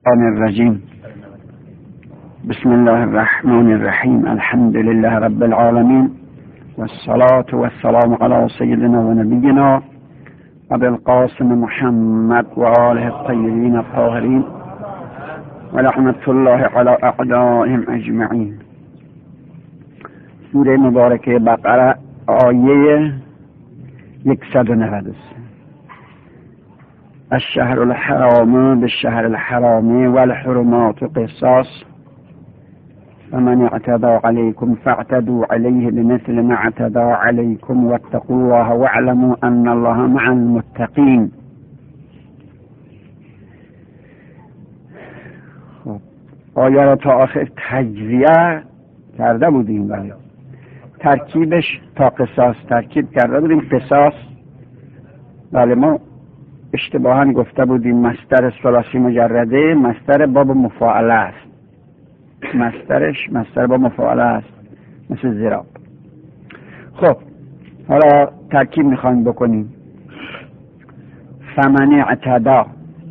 الشيطان الرجيم. بسم الله الرحمن الرحيم. الحمد لله رب العالمين، والصلاة والسلام على سيدنا ونبينا أبي القاسم محمد وآله الطيبين الطاهرين ورحمة الله على أعدائهم أجمعين. سوره مبارکه بقره آیه 193. الشهر الحرام بالشهر الحرام والحرمات قصاص فمن اعتدى عليكم فاعتدوا عليه بمثل ما اعتدى عليكم واتقوا الله واعلموا ان الله مع المتقين. آیه را تا آخر تجزیه کرده بودیم، ولی ترکیبش تا قصاص ترکیب کرده بودیم. قصاص ولی ما اشتباها گفته بودیم مصدر ثلاثی مجرده مصدر باب مفاعله است. مصدر باب مفاعله است، مثل زراب. خب حالا ترکیب میخوایم بکنیم. فمن اعتدا،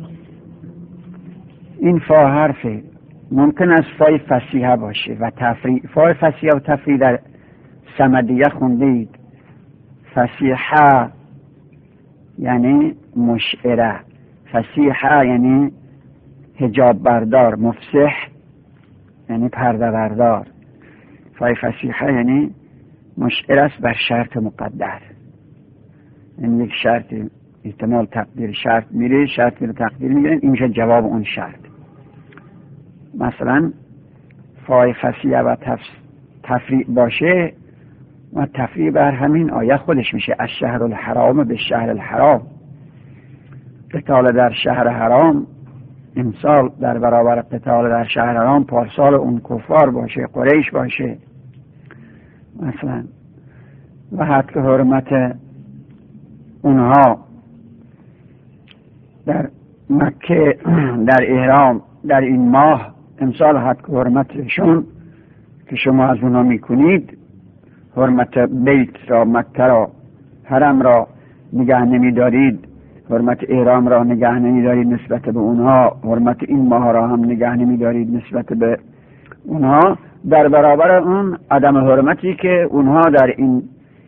این فا حرفه، ممکن است فای فصیحه باشه و تفریع. فای فصیحه و تفریع در صمدیه خوندید. فصیحه یعنی مشعره، فصیحه یعنی حجاب بردار، مفسح یعنی پرده بردار. فای فصیحه یعنی مشعر است بر شرط مقدر، یعنی یک شرط احتمال تقدیر شرط میره، شرط میره تقدیر میگیرن، این میشه جواب اون شرط. مثلا فای فصیحه و تفریع باشه و تفریع بر همین آیه خودش میشه الشهر الحرام به شهر الحرام. قتال در شهر حرام امسال در برابر قتال در شهر حرام پارسال اون کفار باشه، قریش باشه مثلا، و حتی حرمت اونها در مکه در احرام در این ماه امسال حتی حرمتشون که شما از اونها میکنید، حرمت بیت را، مکه را، حرم را نگه نمی دارید، حرمت احرام را نگه نمی دارید نسبت به اونها، حرمت این ماه را هم نگه نمی دارید نسبت به اونها، در برابر اون عدم حرمتی که اونها در این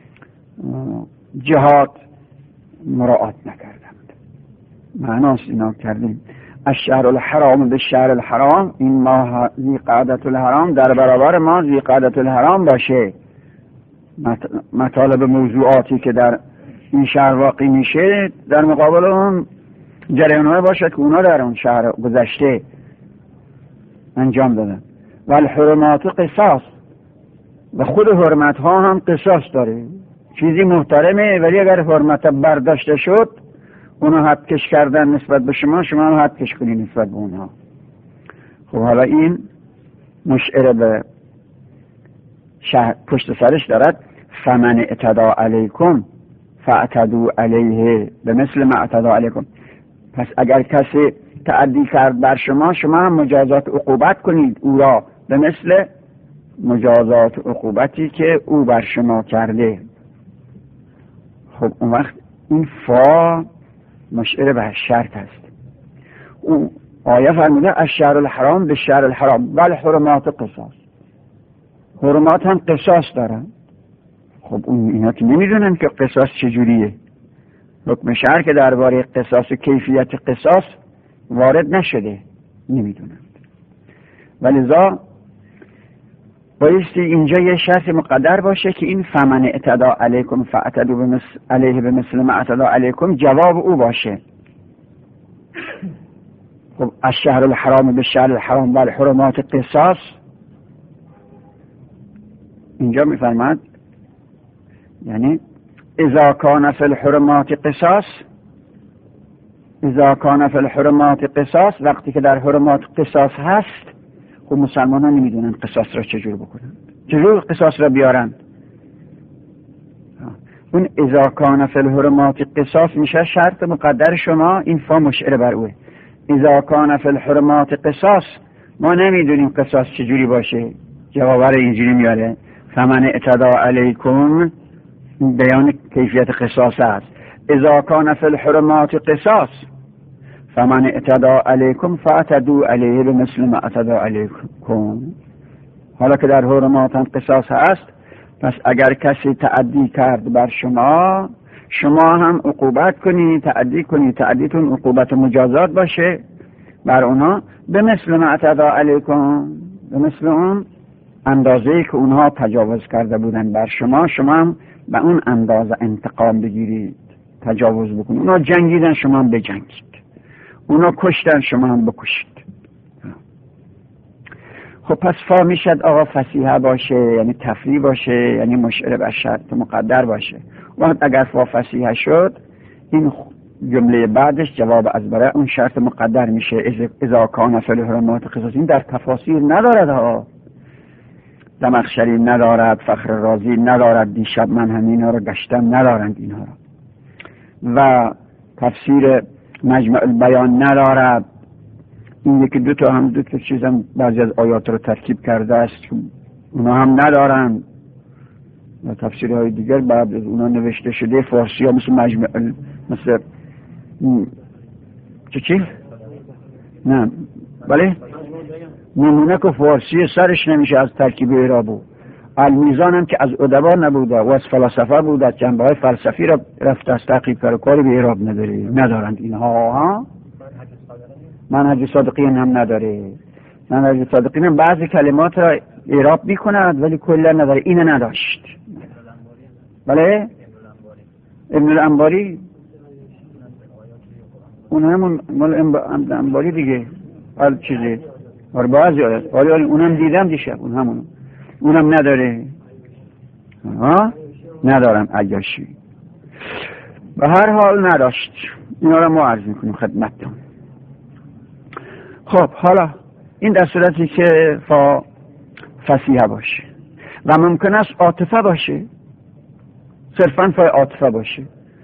جهات مراعات نکردند. معناست اینا کردیم. الشهر الحرام به شهر الحرام، این ماه ذی قعدة الحرام در برابر ما ذی قعدة الحرام باشه. مطالب موضوعاتی که در این شهر واقع میشه در مقابل اون جریان‌های باشه که اونا در اون شهر گذشته انجام دادن. و الحرمات قصاص، و خود حرمت ها هم قصاص داره. چیزی محترمه ولی اگر حرمت برداشته شد اونا حد کش کردن نسبت به شما، شما هم حد کش کنید نسبت به اونها. خب حالا این مشعر به شهر پشت سرش دارد فمن اعتدا علیکم فاعتدوا علیه بمثل ما اعتدا علیکم. پس اگر کسی تعدی کرد بر شما، شما هم مجازات عقوبت کنید او را به مثل مجازات عقوبتی که او بر شما کرده. خب اون وقت این فا مشعر به شرط است. او آیه فرموده الشهر الحرام به شهر الحرام بل حرمات قصاص، حرمات هم قصاص دارن. خب اینا که نمیدونن که قصاص چجوریه. حکم شرع که درباره قصاص و کیفیت قصاص وارد نشده، نمیدونن. ولذا بایستی اینجا یه شرط مقدر باشه که این فمن اعتدا علیکم فاعتدوا علیه بمثل ما اعتدا علیکم جواب او باشه. خب الشهر الحرام به شهر الحرام بل حرمات قصاص، اینجا میفرماد یعنی اذا کان فی الحرمات قصاص، اذا کان فی الحرمات قصاص، وقتی که در حرمات قصاص هست. خب مسلمان ها نمیدونن قصاص را چجور بکنن، چجور قصاص را بیارن. اون اذا کان فی الحرمات قصاص میشه شرط مقدر شما، این فا مشعر بر اوه. اذا کان فی الحرمات قصاص، ما نمیدونیم قصاص چجوری باشه، جواب را اینجوری میاره فمن اعتدا علیکم، بیان کیفیت قصاص است. اذا کان فی الحرمات قصاص، فمن اعتدى علیکم فاعتدوا علیه بمثل ما اعتدى علیکم. حالا که در حرمات هم قصاص هست، پس اگر کسی تعدی کرد بر شما، شما هم عقوبت کنید، تعدی کنید، تعدیتون عقوبت مجازات باشه بر اونا، به مثل ما اعتدى علیکم، به مثل اون اندازه‌ای که اونها تجاوز کرده بودن بر شما، شما هم به اون اندازه انتقام بگیرید، تجاوز بکنید. اونا جنگیدن، شما هم بجنگید. اونا کشتن، شما هم بکشید. خب پس فا میشد آقا فصیحه باشه، یعنی تفریح باشه، یعنی مشعر بر شرط مقدر باشه. وقت اگر فا فصیحه شد، این جمله بعدش جواب از برای اون شرط مقدر میشه. اذا کان فی الحرمات قصاص. این در تفاسیر ندارد ها، زمخشری ندارد، فخر رازی ندارد، دیشب من همینا رو گشتم ندارند اینها رو، و تفسیر مجمع البیان ندارد. این یکی دو تا چیز هم بعضی از آیات رو ترکیب کرده است، اونا هم ندارن. و تفسیرهای دیگر بعد از اونا نوشته شده، فارسی ها مثل مجمع مثل چی؟ نه بله، نمونه که فارسی سرش نمیشه از ترکیب اعرابو. المیزان هم که از ادبا نبوده و از فلسفه بوده، جنبه های فلسفی را رفته از تحقیق کرده، کاری به اعراب ندارند اینها ها. منهج صادقین هم نداره. منهج صادقین هم بعضی کلمات را اعراب میکند ولی کلا نداره. اینه نداشت. بله ابن الانباری، اون همون مال انباری دیگه، هر چیزی اور بعضی آیات اونم دیدم دیشب، اونم نداره ها، ندارم عیاشی. به هر حال نداشت. اینا رو ما عرض میکنیم خدمتتون. خب حالا این در صورتی که فا فصیحه باشه و ممکن است عاطفه باشه، صرفا فای عاطفه باشه،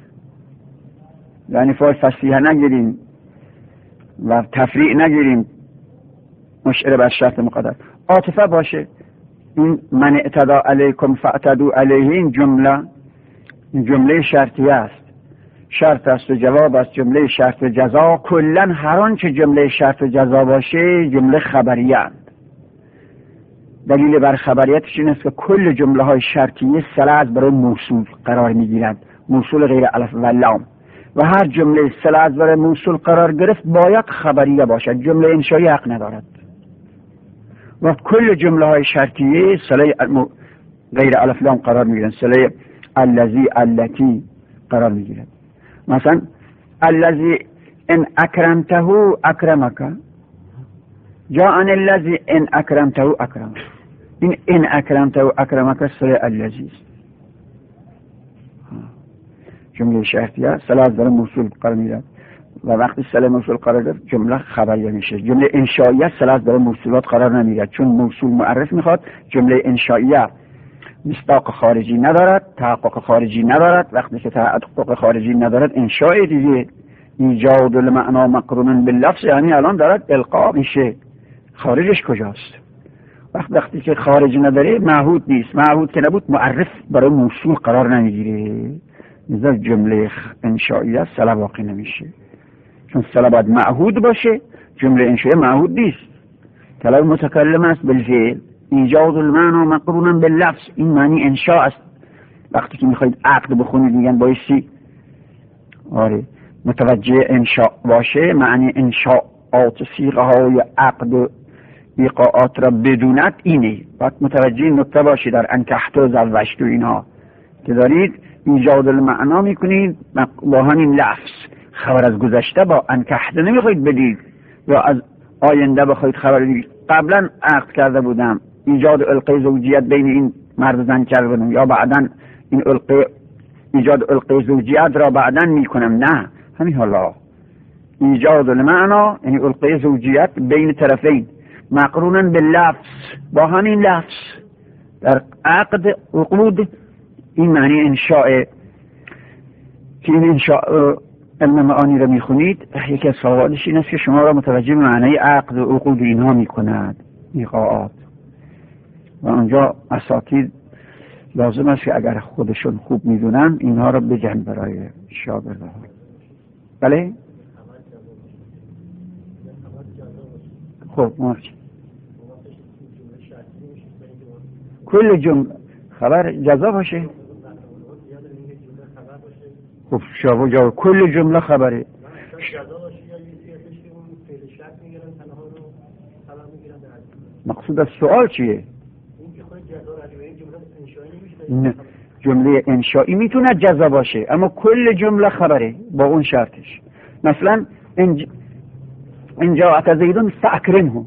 یعنی فای فصیحه نگیریم و تفریع نگیریم، مشعر بر شرط مقدر، عاطفه باشه. این من اعتدى علیکم فاعتدوا علیه، این جمله شرطیه است، شرط است و جواب است، جمله شرط و جزا. کلن هر آنچه جمله شرط و جزا باشه جمله خبریه اند. دلیل بر خبریتش این است که کل جمله های شرطیه صله از برای موصول قرار میگیرند، موصول غیر الف و لام، و هر جمله صله از برای موصول قرار گرفت باید خبریه باشد، جمله انشایی حق ندارد. و کل جمله های شرطیه صله غیر الف لام قرار میگیرند، صله الذی التی قرار میگیرند. مثلا الذی ان اکرمته اکرمک، جاءن الذی ان اکرمته اکرمک. این ان اکرمته اکرمک صله الذی است، جمله شرطیه صله از برای موصول قرار میگیرد و وقتی صله موصول قرار گرفت جمله خبریه میشه. جمله انشائیه صله از برای موصولات قرار نمیگیرد، چون موصول معرف میخواد. جمله انشائیه مصداق خارجی ندارد، تحقق خارجی ندارد. وقتی که تحقق خارجی ندارد انشاء دیگه، ایجاد المعنا مقرون باللفظ، یعنی الان دارد القا میشه. خارجش کجاست؟ وقتی که خارجی نداره معهود نیست، معهود که نبود معرف برای موصول قرار نمیگیره، مثل جمله انشائیه صله واقع نمیشه، چون صله باید معهود باشه. جمله انشائیه معهود نیست، طلب متکلم است بالفعل. ایجاد المعنا مقرونا باللفظ، این معنی انشاء است. وقتی که میخواید عقد بخونید میگن بایستی متوجه انشاء باشه، معنی انشاءات صیغه های عقد و ایقاعات را بدونت اینه. باید متوجه نکته باشید در انکحت و زوجت و اینها که دارید ایجاد المعنا میکنید با همین لفظ. خبر از گذشته با انکحت نمیخواید بدید یا از آینده بخواید خبر بدید. قبلا عقد کرده بودم، ایجاد القی زوجیت بین این مرد و زن کرده بودم، یا بعدا این ایجاد القی زوجیت را بعدا میکنم. نه، همین حالا ایجاد المعنا یعنی القی زوجیت بین طرفین مقرونا باللفظ، با همین لفظ در عقد عقود. این معنی انشاء که این انشاء علم معانی را میخونید، یکی از فوایدش این است که شما را متوجه معنی عقد و عقود اینها میکند، ایقاعات. و اونجا اساتید لازم است که اگر خودشون خوب میدونن اینها را بگن برای شاگردها. بله؟ خب کل جمله خبر جزا باشه. خب شما جا کل جمله خبره. مقصود از سوال چیه؟ نه، جمله انشایی میتونه جزا باشه اما کل جمله خبره با اون شرطش. مثلا اینجا اتزیدون فاکرمه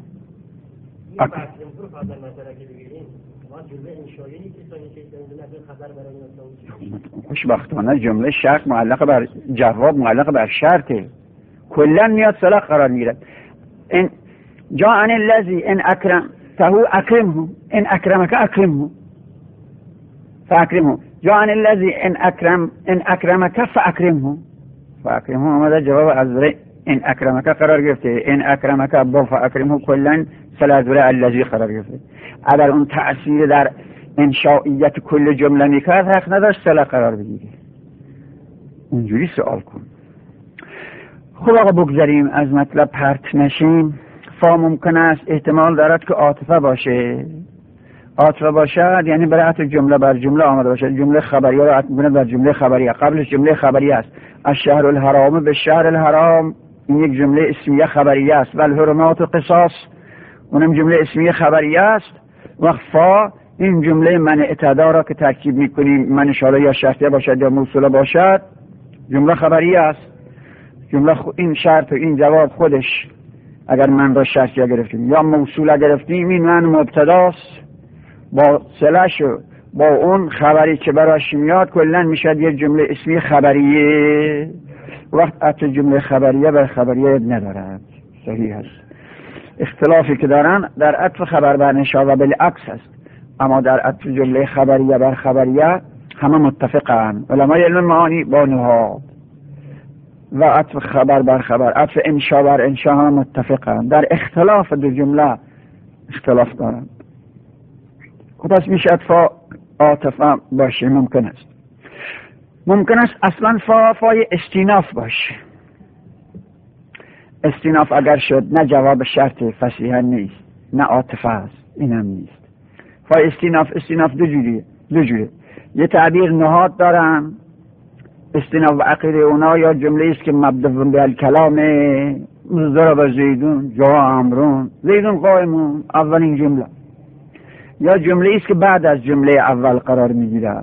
خوشبختانه جمله شرط معلق بر جواب معلق بر شرطه، کلا میاد صلاح قرار میگیره. ان جاءن الذی ان اکرمته اکرمه ان اکرمک اکرمه فاکرمه جاءن الذی ان اکرمک فاکرمه اومده جواب از ان اکرمک قرار گرفته، ان اکرمک با فاکرمه کلا سلازوره الذی قرار گرفته. اگر اون تأثیر در انشائیت کل جمله میکرد حق نداشت صلاح قرار بگیره. اونجوری سوال کن. خب آقا بگذاریم از مطلب پرت نشیم. فا ممکن است احتمال دارد که عاطفه باشه. عاطفه باشد یعنی برای عطف جمله بر جمله آمده باشد. جمله خبریه را عطف بر جمله خبریه، قبلش جمله خبریه است. الشهر الحرام به شهر الحرام، این یک جمله اسمیه خبریه است. و الحرمات قصاص، اونم جمله اسمیه خبریه است. و فا این جمله من اعتدا را که ترکیب میکنیم من اشاره یا شرطیه باشد یا موصوله باشد جمله خبریه است. جمله این شرط و این جواب خودش اگر من را شرطیه گرفتیم یا موصوله گرفتیم این من مبتداست با صله‌ش با اون خبری که براش میاد کلا میشد یک جمله اسمی خبریه. وقت عطف جمله خبریه بر خبریه ندارد. صحیح است. اختلافی که دارن در عطف خبر بر انشا و بالعکس است، اما در عطف جمله خبریه بر خبریه همه متفقن. علمای علم معانی با نهاد و عطف خبر بر خبر، عطف انشا بر انشا همه متفقن. در اختلاف دو جمله اختلاف دارن. خب پس میشه فا عاطفه باشه. ممکن است اصلا فای استیناف باشه. استیناف اگر شد نه جواب شرط فصیحا نیست نه عاطفه است، اینم نیست. فای استیناف دو جوریه. یه تعبیر نهاد دارن استیناف و عقیده اونا، یا جمله است که مبدأ به الکلام ضرب زیدون جاء امرون زیدون قائمون اولین جمله، یا جمله است که بعد از جمله اول قرار میگیره.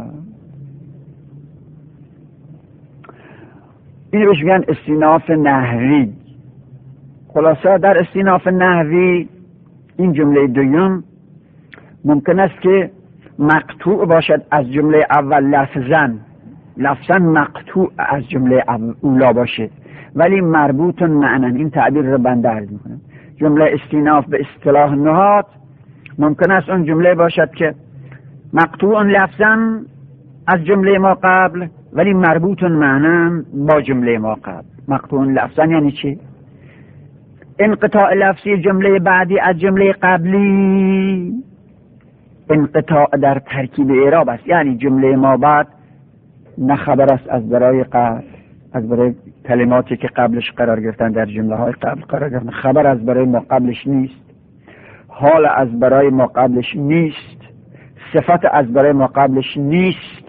این بهش میگن استیناف نحوی. خلاصه در استیناف نحوی این جمله دوم ممکن است که مقطوع باشد از جمله اول لفظاً مقطوع از جمله اولا باشه ولی مربوط معنی. این تعبیر رو بنده عرض میکنم. جمله استیناف به اصطلاح نهاد ممکن است اون جمله باشد که مقطوع لفظاً از جمله ما قبل ولی مربوط معنی با جمله ما قبل. مقطوع لفظاً یعنی چی؟ انقطاع لفظی جمله بعدی از جمله قبلی انقطاع در ترکیب اعراب است. یعنی جمله ما بعد نه خبر است از برای قبل، از برای کلماتی که قبلش قرار گرفتن در جمله های قبل قرار گرفتن، خبر از برای ما قبلش نیست، حال از برای ما قبلش نیست، صفت از برای ما قبلش نیست،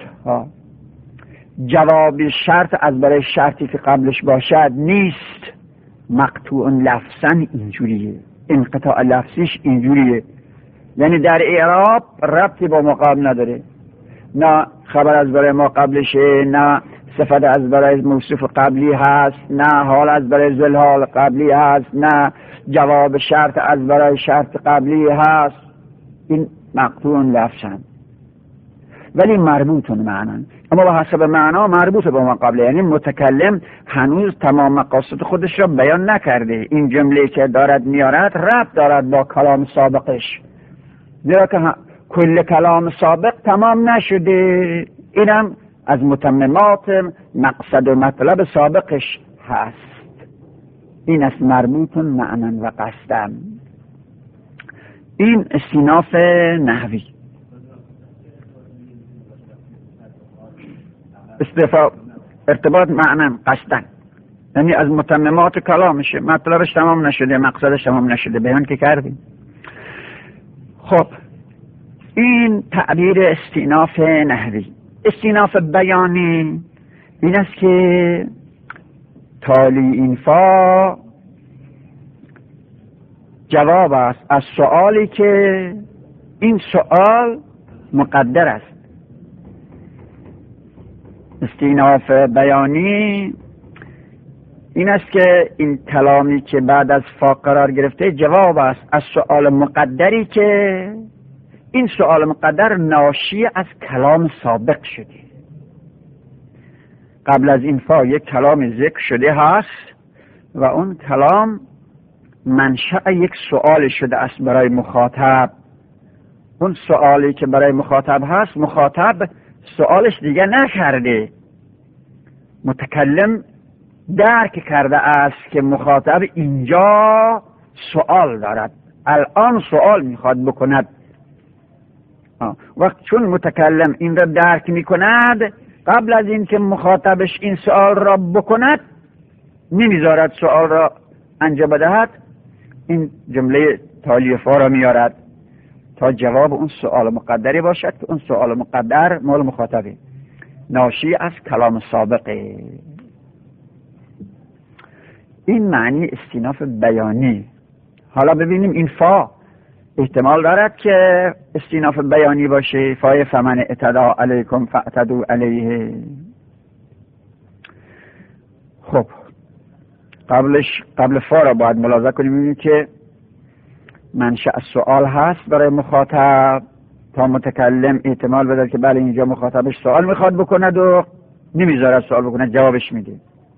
جواب شرط از برای شرطی که قبلش باشد نیست. مقطوع لفظاً اینجوریه. انقطاع لفظیش اینجوریه، یعنی در اعراب ربطی با ما قبل نداره، نه خبر از برای ما قبلشه، نه صفت از برای موصوف قبلی هست، نه حال از برای ذل قبلی هست، نه جواب شرط از برای شرط قبلی هست. این مقطوع لفظاً ولی مربوط معنی، اما به حسب معنا مربوط به ما قبله. یعنی متکلم هنوز تمام مقاصد خودش را بیان نکرده. این جمله که دارد میارد ربط دارد با کلام سابقش، زیرا که کل کلام سابق تمام نشده. اینم از متممات مقصد و مطلب سابقش هست. این است مربوط معنی و قصدن. این استیناف نحوی. ارتباط معنی قصدن، یعنی از متممات کلامشه، مطلبش تمام نشده، مقصدش تمام نشده، بیان که کردیم. خب این تعبیر استئناف نحوی. استئناف بیانی این است که تالی این فا جواب است از سؤالی که این سؤال مقدر است. استئناف بیانی این است که این کلامی که بعد از فا قرار گرفته جواب است از سؤال مقدری که این سؤال مقدر ناشی از کلام سابق شده. قبل از این فا یک کلام ذکر شده هست و اون کلام منشأ یک سؤال شده است برای مخاطب. اون سؤالی که برای مخاطب هست، مخاطب سؤالش دیگه نکرده، متکلم درک کرده است که مخاطب اینجا سؤال دارد، الان سؤال میخواد بکند. وقت چون متکلم این را درک میکند، قبل از این که مخاطبش این سؤال را بکند نمیذارد سؤال را انجام بدهد، این جمله تالی فا را میارد تا جواب اون سؤال مقدری باشد که اون سؤال مقدر مال مخاطبه، ناشی از کلام سابقه. این معنی استئناف بیانی. حالا ببینیم این فا احتمال دارد که استئناف بیانی باشه، فای فمن اعتدا علیکم فاعتدوا علیه. خب قبل فا را باید ملاحظه کنیم ببینیم که منشأ سؤال هست برای مخاطب تا متکلم احتمال بده که بله اینجا مخاطبش سوال میخواد بکند و نمیذاره سوال بکنه، جوابش میده.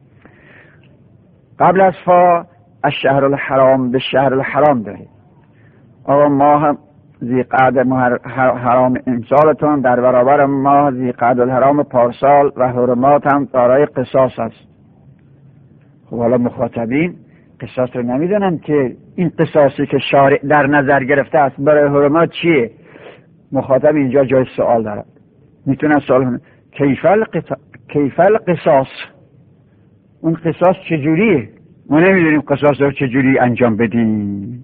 قبل از فا الشهر الحرام به شهر الحرام داره. آقا ماه ذی‌قعده حرام امسالتون در برابر ماه ذی‌قعده الحرام پارسال و حرمات هم دارای قصاص است. خب حالا مخاطبین قصاص رو نمیدونن که این قصاصی که شارع در نظر گرفته است برای حرمات چیه. مخاطب اینجا جای سوال دارد، میتونن سوال کنن کیف القصاص، اون قصاص چجوریه؟ ما نمیدونیم قصاص رو چجوری انجام بدیم.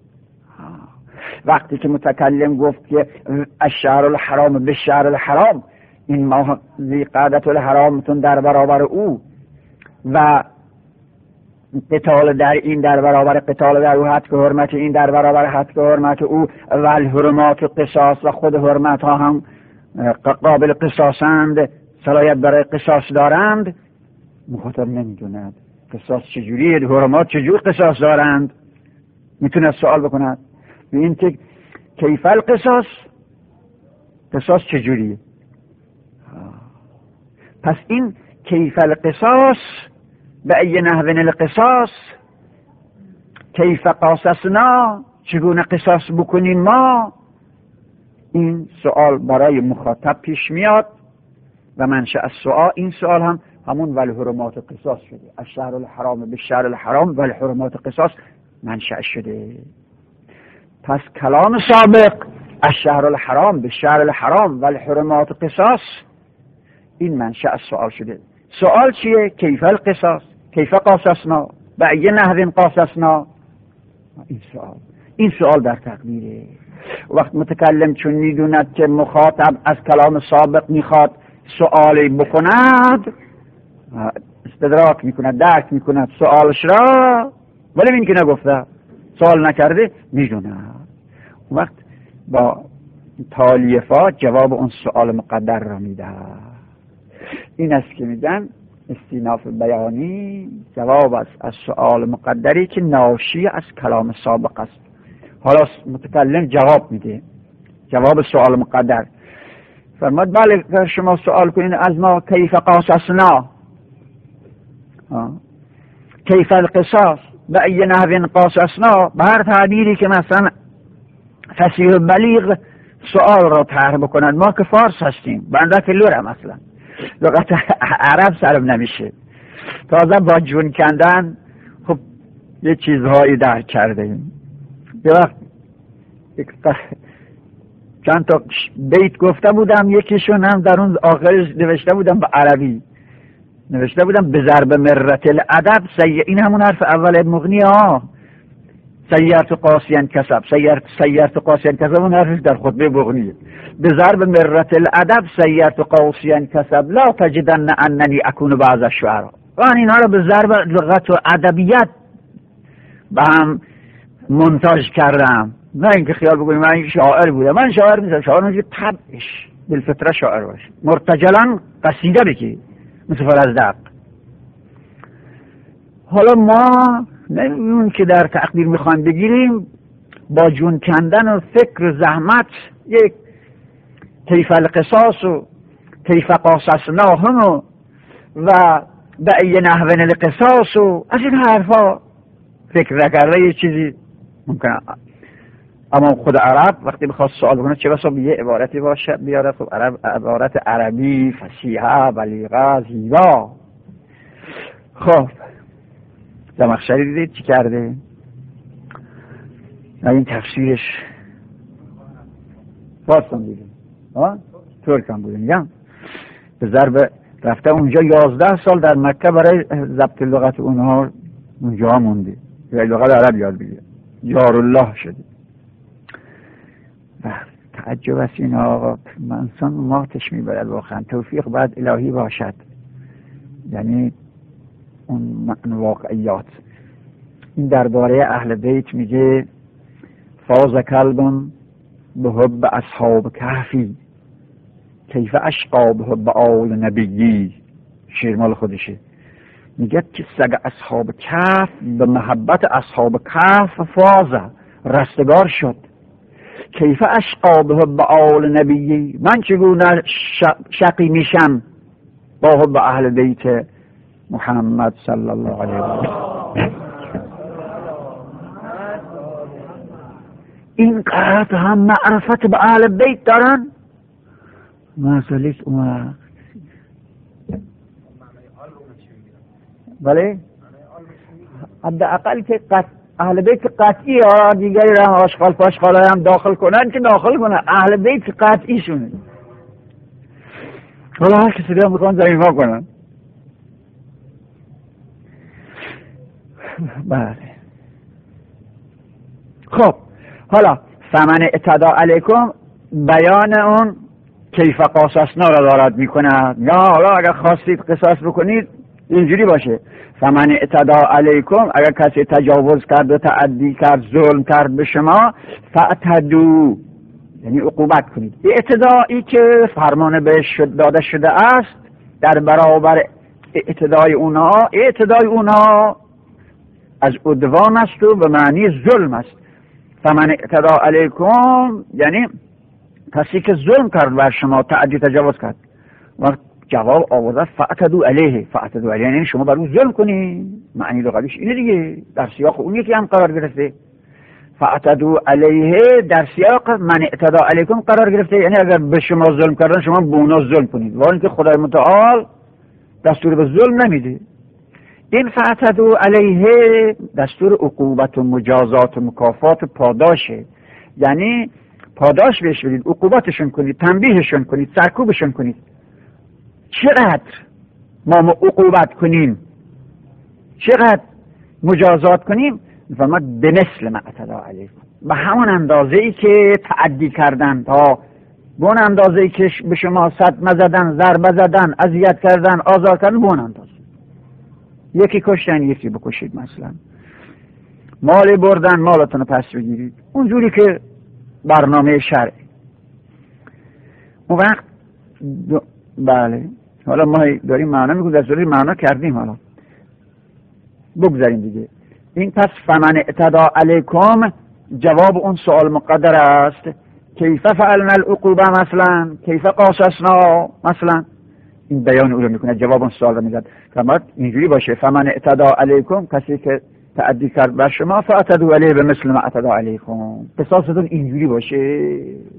وقتی که متکلم گفت که الشهر الحرام به شهر الحرام، این ماه ذی‌قعده الحرامتون در برابر او و قتال در این در برابر قتال در او، حد که حرمت این در برابر حد که حرمت او، و الحرمات و قصاص و خود حرمت ها هم قابل قصاصند، صلاحیت برای قصاص دارند. مخاطب نمیدوند قصاص چجوریه، حرمات چجور قصاص دارند، میتونه سوال بکند به این که کیف القصاص، قصاص چجوریه. پس این کیف القصاص به ای نحو القصاص، کیف قاصصنا، چگونه قصاص بکنیم ما، این سوال برای مخاطب پیش میاد و منشأ السؤال این سوال هم همون والحرمات قصاص شده. الشهر الحرام به شهر الحرام والحرمات قصاص منشأ شده. پس کلام سابق الشهر الحرام به شهر الحرام والحرمات قصاص این منشأ السؤال شده. سؤال چیه؟ کیف القصاص، کیف قاصصنا، به ای نحو قاصصنا. این سؤال در تقدیره. وقت متکلم چون میدوند که مخاطب از کلام سابق میخواد سؤالی بکند، استدراک میکند، درک میکند سؤالش را، ولی این که نگفته سوال نکرده میدوند. وقت با تالی فا جواب اون سؤال مقدر را میده. این است که میگن استئناف بیانی جواب است از سؤال مقدری که ناشی از کلام سابق است. حالا متکلم جواب میده، جواب سؤال مقدر. فرمود بله شما سؤال کنین از ما کیف قاصصنا، کیف القصاص، به ای نحو قاصصنا، به هر تعبیری که مثلا فصیح و بلیغ سؤال را طرح بکنند. ما که فارس هستیم، بنده که لورم اصلا لغت عرب سرم نمیشه، تازه با جون کندن خب یه چیزهایی درک کردیم. یه وقت چند تا بیت گفته بودم، یکیشون هم در اون آخرش نوشته بودم به عربی. نوشته بودم به ضرب مرت الادب این همون حرف اول ابن مغنی ها. سیرت قاسیان کسب، سیرت قاسیان کسب اون حرفش در خطبه مغنیه. به ضرب مرت الادب سیرت قاسیان کسب لا تجدن اننی اکون بعض الشعراء. من اینا رو به ضرب لغت و ادبیت با هم منتاج کردم، نه اینکه خیال بکنیم من این شاعر بودم. من شاعر نیستم. شاعر نیست طبعش بالفطره شاعر باشه، مرتجلا قصیده بگی مثل فرزدق. حالا ما نمیدونیم که در تقدیر میخوایم بگیریم با جون کندن و فکر زحمت یک کیف القصاص و کیف قاصصناهم و بأی نحو القصاص و از این حرفا فکر نکرده یه چیزی ممکنه. اما خود عرب وقتی بخواد سوال کنه چه بسا یه عبارتی باشه بیاره، خب عبارت عربی فصیحه بلیغه زیبا. خب زمخشری دیدید چی کرده؟ این تفسیرش باستان دیدیم، ترک هم بودیم میگم به ضرب رفته اونجا 11 سال در مکه برای ضبط لغت اونها اونجا مونده یا لغت عرب یاد بگیره، یار الله شده. و تعجب است این آقا، انسان ماتش میبرد واقعا. توفیق باید الهی باشد، یعنی اون واقعیات. این درباره اهل بیت میگه فاز کلب به حب اصحاب کهفی کیف اشقا به حب آل نبیی. شعر مال خودشه. میگه که سگ اصحاب کهف به محبت اصحاب کهف فاز رستگار شد. کیف اشقا به حب آل نبیی، من چگونه شقی میشم با حب اهل بیت محمد صلی الله علیه و سلم. این قرارت هم معرفت به اهل بیت دارن. مسئله اومد بله حداقل که اهل بیت قطعی ها، دیگری را آشغال پاشغال هم داخل کنن که داخل کنن. اهل بیت قطعی شونه. حالا هر کسی را میخوان زمین‌ها کنن. بله خب حالا فمن اعتدا علیکم بیان اون کیف قاصصنا را دارد میکند. یا حالا اگر خواستید قصاص بکنید اینجوری باشه فمن اعتدا علیکم، اگر کسی تجاوز کرد و تعدی کرد ظلم کرد به شما فاعتدوا، یعنی عقوبت کنید. اعتدایی که فرمان بهش داده شده است در برابر اعتدای اونها از عدوان است و به معنی ظلم است. فمن اعتدا علیکم یعنی کسی که ظلم کرد بر شما، تعدی تجاوز کرد. و جواب آورده فاعتدوا علیه. فاعتدوا علیه یعنی شما بر او ظلم کنید. معنی لغویش اینه دیگه، در سیاق اون یکی هم قرار گرفته. فاعتدوا علیه در سیاق من اعتدا علیکم قرار گرفته، یعنی اگر به شما ظلم کردن شما به اونا ظلم کنید، ولی که خدای متعال دستور به ظلم نمیده. این فاعتدوا علیه دستور عقوبت و مجازات و مکافات و پاداشه، یعنی پاداش بهش بدید، عقوبتشون کنید، تنبیهشون کنید، سرکوبشون کنید. چقدر ما عقوبت کنیم، چقدر مجازات کنیم؟ و ما به مثل ما اعتدا علیکم، به همون اندازه ای که تعدی کردن، تا به اون اندازه ای که به شما صدمه زدن، ضربه زدن، اذیت کردن، آزار کردن، به اون اندازه. یکی کشتن یکی بکشید، مثلا مال بردن مالتون رو پس بگیرید، اونجوری که برنامه شرعی. اون وقت بله حالا ما داریم معنا میگویم، در ضروری معنا کردیم، حالا بگذاریم دیگه. این پس فمن اعتدا علیکم جواب اون سوال مقدر است. کیف فعلنا العقوبه مثلا، کیف قاصصنا مثلا، این بیان او رو میکنه، جواب اون سوال رو میداد. فرمود اینجوری باشه فمن اعتدا علیکم، کسی که تعدی کرد بر شما فاعتدوا علیه به مثل ما اعتدا علیکم، قصاصتون اینجوری باشه.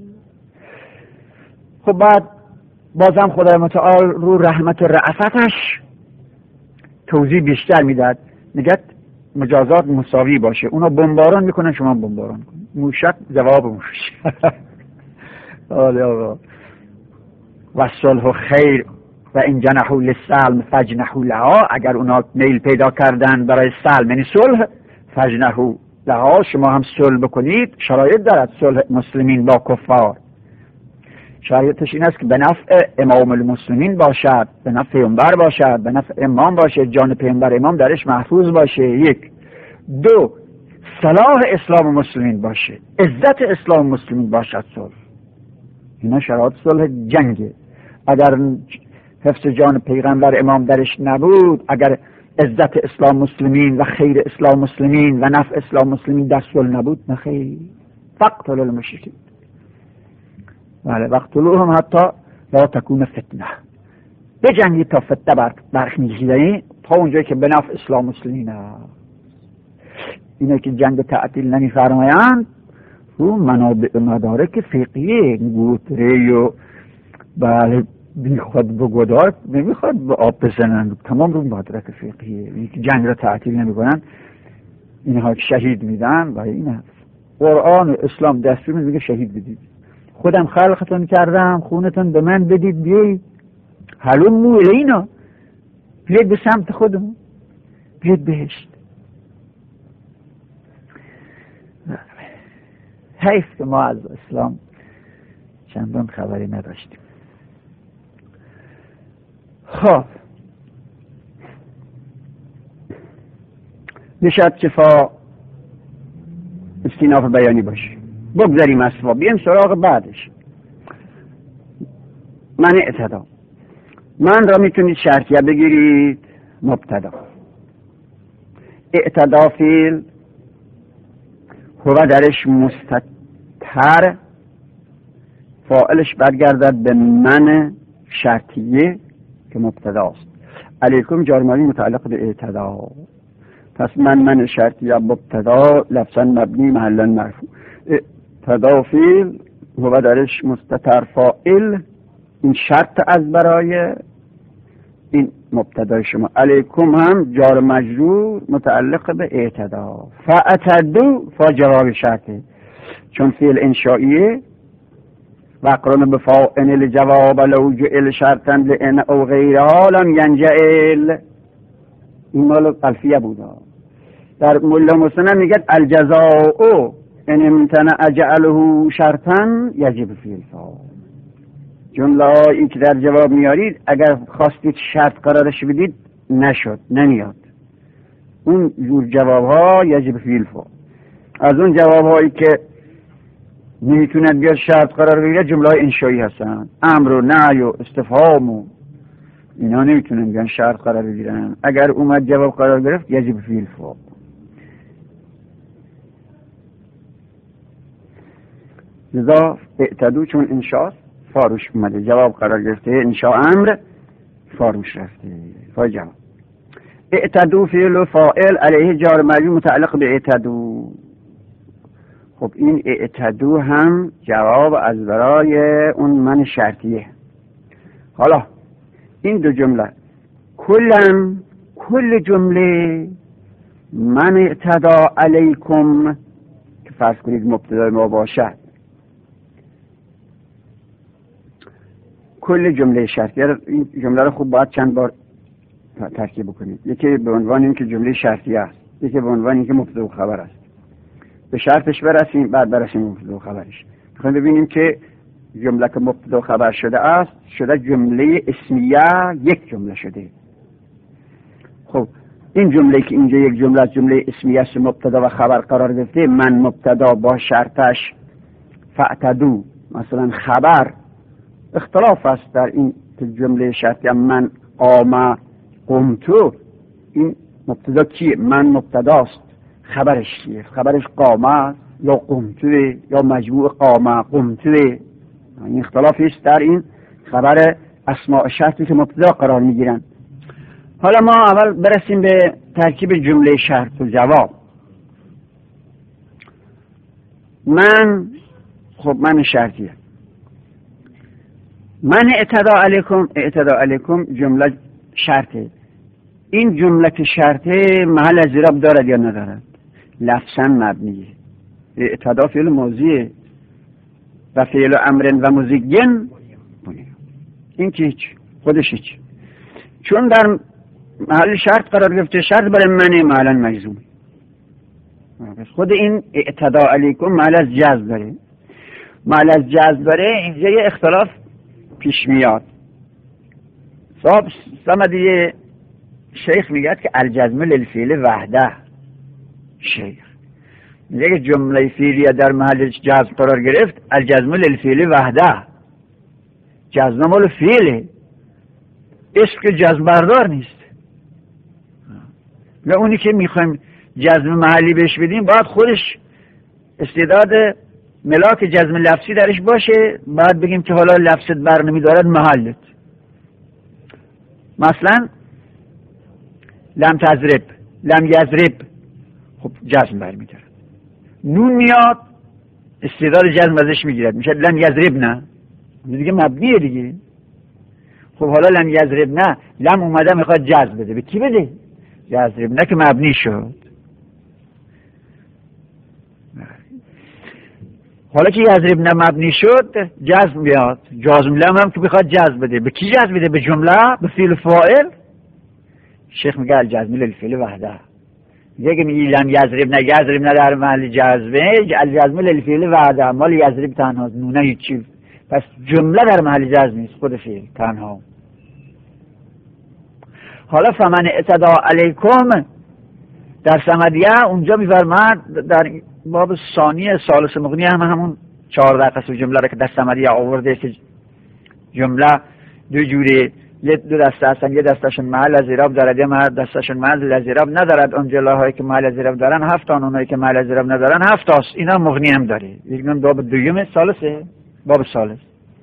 خب بعد بازم خدای متعال رو رحمت و رأفتش توضیح بیشتر میداد، میگه مجازات مساوی باشه، اونا بمباران میکنن شما بمباران کنید، موشک جواب موشک. آقا و صلح خیر و این جنحوا للسلم فجنحوا لها، اگر اونا میل پیدا کردن برای سلم یعنی صلح، فجنحوا لها شما هم صلح بکنید. شرایط دارد صلح مسلمین با کفار، شرایطش این است که به نفع امام المسلمین باشد، به نفع پیامبر باشد، به نفع امام باشه، جان پیامبر امام درش محفوظ باشه. یک. دو، صلاح اسلام مسلمین باشه، عزت اسلام مسلمین باشد صلح. اینا شرایط صلح جنگه. اگر حفظ جان پیغمبر امام درش نبود، اگر عزت اسلام مسلمین و خیر اسلام مسلمین و نفع اسلام مسلمین در صلح نبود، نه خیر. فقتلوا المشرکین، بله، وقتلوهم حتی لا تکون فتنه، بجنگید تا فتنه برخیزید، تا اونجایی که به نفع اسلام مسلمین است. اینه که جنگ تعطیل نمی‌فرمایند رو منابع مدارک فقهی گوتری و بله بیخود بگودار نمیخواد به آب بزنند، تمام رو مدارک فقهی که جنگ را تعطیل نمی‌کنند اینها که شهید میدن و این هست. قرآن و اسلام دستور میگه شهید بدید. خودم خلقتون کردم، خونتون به من بدید، بیایید هلوموا الینا، بیایید به سمت خودمون، بیایید بهشت. حیف که ما از اسلام چندان خبری نداشتیم. خب نشد کفا استیناف بیانی باشه. بگذاریم اصفا، بیایم سراغ بعدش. من اعتدا، من را میتونید شرطیه بگیرید مبتدا. اعتدا فیل هو درش مستتر، فاعلش برگردد به من شرطیه که مبتداست. علیکم جارمالی متعلق به اعتدا، پس من شرطیه مبتدا لفظا مبنی محلا مرفوع. اعتدا فیل هو درش مستتر فاعل، این شرط از برای این مبتدای شما. علیکم هم جار مجرور متعلق به اعتدا. فاعتدو فا جواب شرطه، چون فعل انشائیه و اقرن بفاعن الجواب لو جعل شرطا لئن او غیرها لم ینجعل. این مال الفیه بودا. در ملا مسلم میگه الجزاء ان امتنع جعله شرطا یجب فی الفاعل. جمله‌ای که در جواب میارید اگر خواستید شرط قرارش بدید نشد، نمیاد. اون جور جوابها یجب فی الفاعل. از اون جوابهایی که نمیتونن بیاد شرط قرار بگیره جمله انشایی هستن، امر و نهی و استفهام و اینا نمیتونن بیان شرط قرار بگیرن. اگر اومد جواب قرار گرفت یجب فی الفاعل. لذا اعتدو چون انشاست فاروش اومده، جواب قرار گرفته، انشاء امر فاروش رفته، فای جواب. اعتدو فعل و فاعل علیه جار مجرور متعلق به اعتدو. خب این اعتدو هم جواب از برای اون من شرطیه. حالا این دو جمله کل جمله من اعتدا علیکم که فرض کنید مبتدای ما باشد، کل جمله شرطیه، این جمله رو خوب باید چند بار ترکیب بکنید. یکی به عنوان این که جمله شرطیه است، یکی به عنوان این که مبتدا و خبر است. به شرطش برسیم بعد برسیم مبتدا و خبرش. میخوایم ببینیم که جمله که مبتدا و خبر شده است شده جمله اسمیه، یک جمله شده. خب این جمله که اینجا یک جمله از جمله اسمیه است مبتدا و خبر قرار گرفته، من مبتدا با شرطش فاعتدو مثلا خبر، اختلاف است در این جمله شرطی من قام قمتو، این مبتدا کیه؟ من مبتداست، خبرش کیه؟ خبرش قامه یا قمتوه یا مجموع قامه قمتوه. این اختلافی است در این خبر اسماء شرطی که مبتدا قرار میگیرن. حالا ما اول برسیم به ترکیب جمله شرط و جواب. من، خب من شرطیه، من اعتدا علیکم جمله شرطه. این جمله که شرطه محل از اعراب دارد یا ندارد؟ لفظا مبنیه. اعتدا فعل ماضیه و فعل امر و مزین این که هیچ خودش هیچ. چون در محل شرط قرار گرفته، شرط برای من محلا مجزوم. خود این اعتدا علیکم محل از جزم داره. محل از جزم داره، اینجا یه اختلاف پیش میاد. صاحب صمدی شیخ میگه که الجزم للفعل وحده. شیخ میگه که جمله فعلیه در محل جزم قرار گرفت، الجزم للفعل وحده. جزم مال فعله، اسم که جزم بردار نیست. و اونی که میخوایم جزم محلی بهش بدیم باید خودش استعداد ملاک جزم لفظی درش باشه. بعد بگیم که حالا لفظت بر نمیدارد محلت. مثلا لم تضرب، لم یضرب، خب جزم بر میدارد. نون میاد استعداد جزم ازش میگیرد، میشه لم یضرب نه، دیگه مبنیه دیگه. خب حالا لم یضرب نه، لم اومده میخواد جزم بده، به کی بده؟ یضرب نه که مبنی شد. حالا که یضرب نه مبنی شد، جزم بیاد. جازم لم هم که بخواد جزم بده، به کی جزم بده؟ به جمله، به فعل فاعل. شیخ میگه الجزم للفعل وحده. میگه لم یضرب نه، یضرب نه در محل جزمه، الجزم للفعل وحده. مال یضرب تنها، نونه هیچی. پس جمله در محل جزم نیست، خود فعل تنها. حالا فمن اعتدا علیکم در صمدیه اونجا میفرماد، در باب ثانی ثالث مغنی همون 14 قسم جمله را که در صمدیه آورده که جمله دو جوره، دو دسته هستن، یه دستشون محل از اعراب دارد، یه دستشون محل از اعراب ندارد. اون جمله‌هایی که محل از اعراب دارن 7 تا، اونایی که محل از اعراب ندارن 7 تاست. اینا مغنی هم داره. یک نم باب دوم ثالثه، باب ثالث.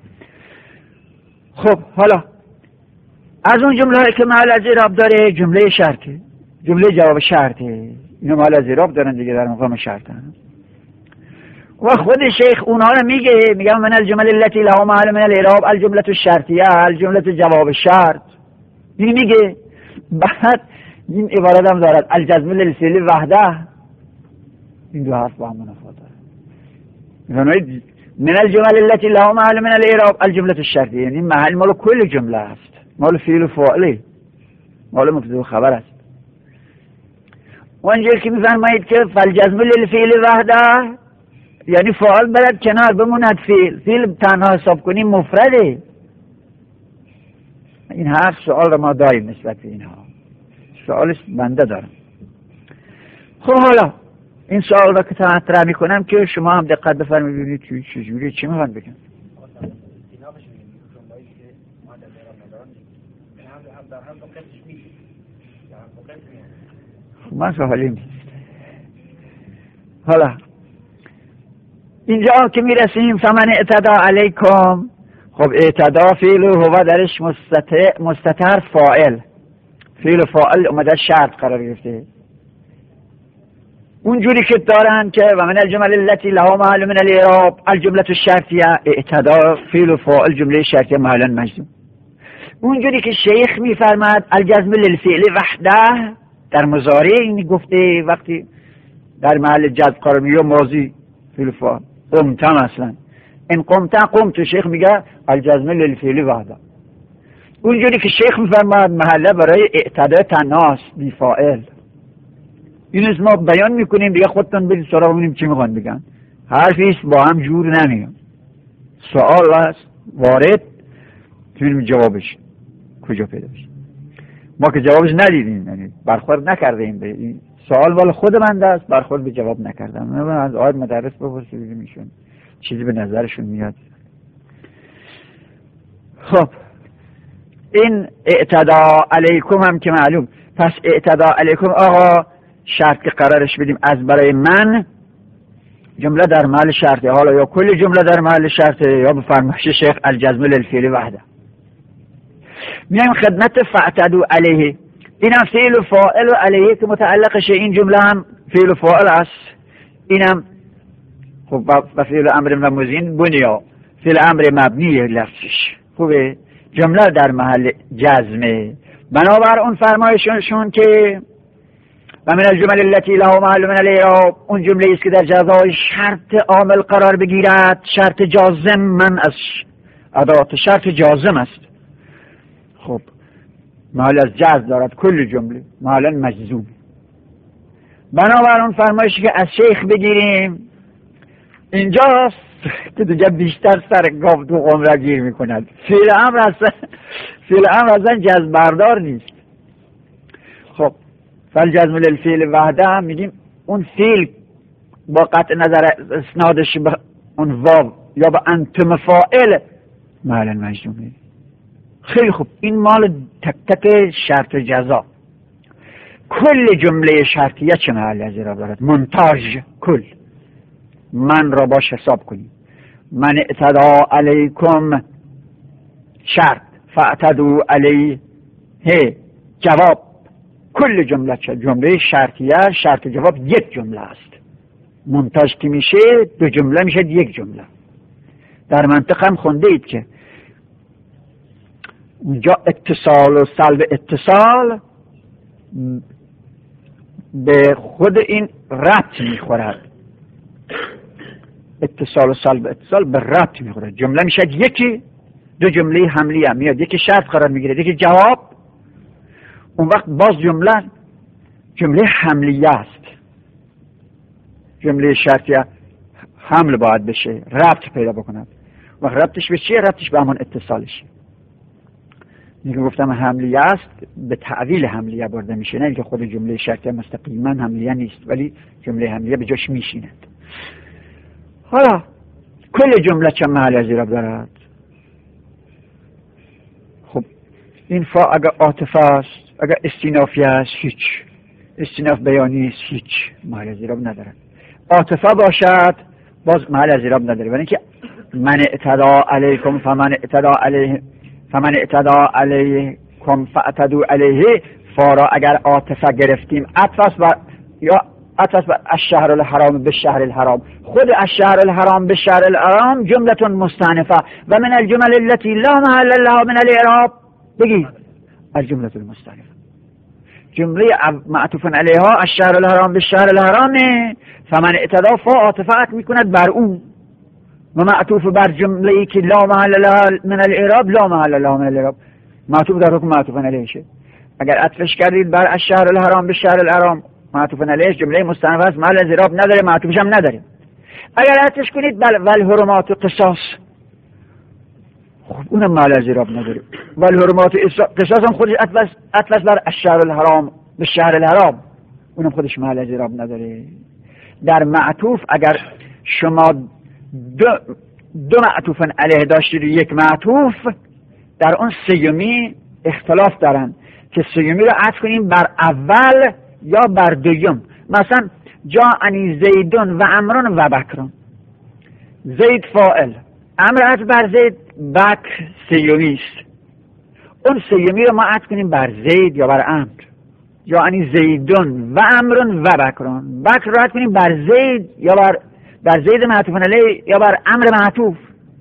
خب حالا از اون جمله‌هایی که محل از اعراب داره، جمله شرطه، جمله جواب شرطه. اینا محل از اعراب دارن دیگه، در مقام شرطن. و خود شیخ اونها رو میگه من الجمل التي لها محل من الاعراب الجمله الشرطیه، الجمله جواب شرط. این میگه. بعد این عبارت هم دارد الجزم للفعل وحده. این دو حرف با هم منافات داره. من الجمل التي لها محل من الاعراب الجمله الشرطیه، یعنی محل مال کل جمله است، مال فعل و فاعل، مال مبتدا و خبر است. و اینجا که میفرمایید که فالجزم للفعل وحده، یعنی فاعل برد کنار بموند فعل تنها حساب کنیم مفرده. این هر سوال رو ما داریم نسبت به اینها، سوالش بنده دارم. خب حالا این سوال رو که مطرح میکنم که شما هم دقت بفرمایید ببینید چجوری چی میخوان بگن. من سوالی نیست. حالا اینجا که میرسیم فمن اعتدا علیکم. خب اعتدا فعل هو درش مستتر فاعل، فعل فاعل اومده شرط قرار گرفته. اونجوری که دارن که و من الجمل التي لها محل من الاعراب الجمله الشرطیه، اعتدا فعل فاعل جمله شرطیه محلا مجزوم. اونجوری که شیخ میفرماد الجزم للفعل وحده در مضارع، این گفته وقتی در محل جزم قرار میگیره ماضی فعل فاعل. قمت مثلا ان قمت شیخ میگه الجزم للفعل وحده. اونجوری که شیخ میفرماد محله برای اعتدا تناس بی فاعل. این از ما بیان میکنیم دیگه، خودتون برید سراغ ببینیم چی میخوان بگن. حرفیست با هم جور نمیان. سوال است وارد، ببینیم جوابش کجا پیدا بشه. ما که جوابش ندیدیم، یعنی برخورد نکردیم به این سوال. ولی خود من است برخورد به جواب نکردم. من از آقای مدرس بپرسید ببینیم ایشون چیزی به نظرشون میاد. خب این اعتدا علیکم هم که معلوم. پس اعتدا علیکم آقا شرط که قرارش بدیم از برای من، جمله در محل شرطه. حالا یا کل جمله در محل شرطه یا به فرمایش شیخ الجزم للفعل وحده. میایم خدمت فاعتدوا علیه. اینم فعل و فاعل و علیه که متعلقش این جمله هم فعل و فاعل است. اینم خب با فعل امر و مزین بنیا، فعل امر مبنی لفظش خوبه، جمله در محل جزمه. بنابر اون فرمایششون که و من الجمل التي لها محل من الاعراب، اون جمله است که در جزای شرط عامل قرار بگیرد. شرط جازم من از ادات شرط جازم است. خب محل از جزم دارد، کل جمله محلا مجزوم. بنابراین فرمایشی که از شیخ بگیریم اینجاست که دیگه بیشتر سر گاو تو قم را گیر میکند. فعل امر اصلا جزم بردار نیست. خب فالجزم للفعل وحده هم میگیم اون فعل با قطع نظر اسنادش به اون واو یا به انتم فاعل محلا مجزومه. خیلی خوب، این مال تک تک شرط جزا. کل جمله شرطیه چه محل از اعراب دارد؟ منتاج کل. من را باش حساب کنیم. من اعتدا علیکم شرط فاعتدوا علیه جواب. کل جمله چه؟ جمله شرطیه شرط جواب یک جمله است. منتاج که میشه دو جمله میشه یک جمله. در منطق هم خونده اید که اونجا اتصال و سلب اتصال به خود این ربط میخورد. اتصال و سلب اتصال به ربط میخورد. جمله میشه یکی، دو جمله حملی هم میاد، یکی شرط قرار میگیره یکی جواب. اون وقت باز جمله حملیه است. جمله شرطیه حمل باید بشه، ربط پیدا بکند. وقت ربطش به چیه؟ ربطش به همون اتصالشه. اینکه گفتم حملیه است به تعویل حملیه برده میشه، نه اینکه خود جمله شرطیه مستقیما حملیه نیست ولی جمله حملیه به جاش میشیند. حالا کل جمله چه محل از اعراب دارد؟ خب این فا اگر عاطفه است، اگر استینافی است هیچ، استیناف بیانی است هیچ، محل از اعراب ندارد. عاطفه باشد باز محل از اعراب نداره، ولی اینکه من اعتدا علیکم فمن اعتدا علیکم فاعتدوا علیه، فارا اگر عاطفه گرفتیم عطف بر یا عطف بر الشهر الحرام به شهر الحرام. خود الشهر الحرام به شهر الحرام جمله مستأنفه و من الجمل التي لا محل لها من الاعراب بگید الجمله المستأنفه. جمله معطوف علیها الشهر الحرام به شهر الحرام، فمن اعتدا فا عاطفه میکند بر اون و معطوف بر جمله ای که لا محل لها من الاعراب لا محل لها من الاعراب، معطوف در حکم معطوف علیه شه. اگر عطفش کردید بر الشهر الحرام به شهر الحرام معطوف علیه جمله مستأنفه است، محل از اعراب نداره، معطوفش هم نداره. اگر عطفش کنید بل والحرمات قصاص، خب اونم محل از اعراب نداره. والحرمات قصاص هم خودش عطف بر الشهر الحرام به شهر الحرام، اونم خودش محل از اعراب نداره. در معطوف اگر شما دو معطوف علیه داشتید و یک معطوف، در اون سیومی اختلاف دارن که سیومی رو عطف کنیم بر اول یا بر دوم. مثلا جاءنی زیدون و عمرون و بکرون، زید فاعل، امر عطف بر زید، بکر سیومی است. اون سیومی رو ما عطف کنیم بر زید یا بر امر. جاءنی زیدون و عمرون و بکرون، بکر رو عطف کنیم بر زید یا بر زید معطوف علیه یا بر امر معطوف.